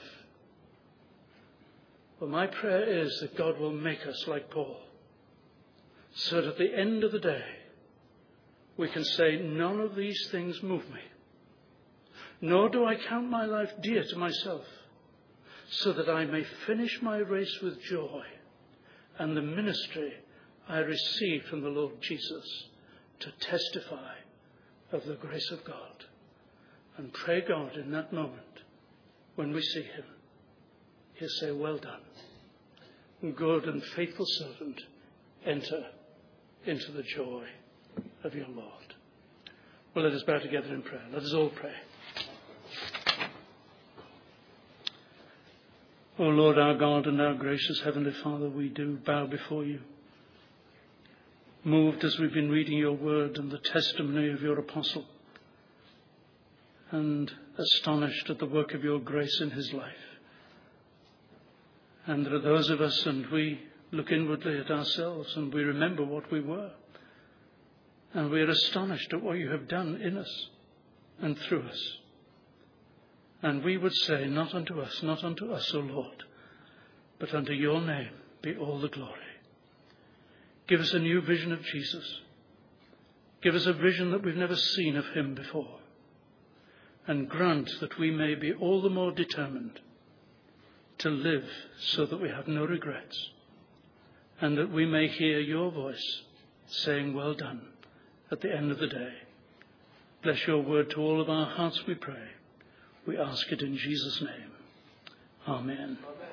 Well, my prayer is that God will make us like Paul, so that at the end of the day, we can say, none of these things move me. Nor do I count my life dear to myself, so that I may finish my race with joy and the ministry I received from the Lord Jesus to testify of the grace of God. And pray God in that moment, when we see him, he'll say, well done, good and faithful servant, enter into the joy of your Lord. Well, let us bow together in prayer. Let us all pray. O Lord, our God and our gracious Heavenly Father, we do bow before you, moved as we've been reading your word and the testimony of your apostle, and astonished at the work of your grace in his life. And there are those of us, and we look inwardly at ourselves, and we remember what we were, and we are astonished at what you have done in us and through us. And we would say, not unto us, not unto us, O Lord, but unto your name be all the glory. Give us a new vision of Jesus. Give us a vision that we've never seen of him before. And grant that we may be all the more determined to live so that we have no regrets, and that we may hear your voice saying, well done, at the end of the day. Bless your word to all of our hearts, we pray. We ask it in Jesus' name. Amen. Amen.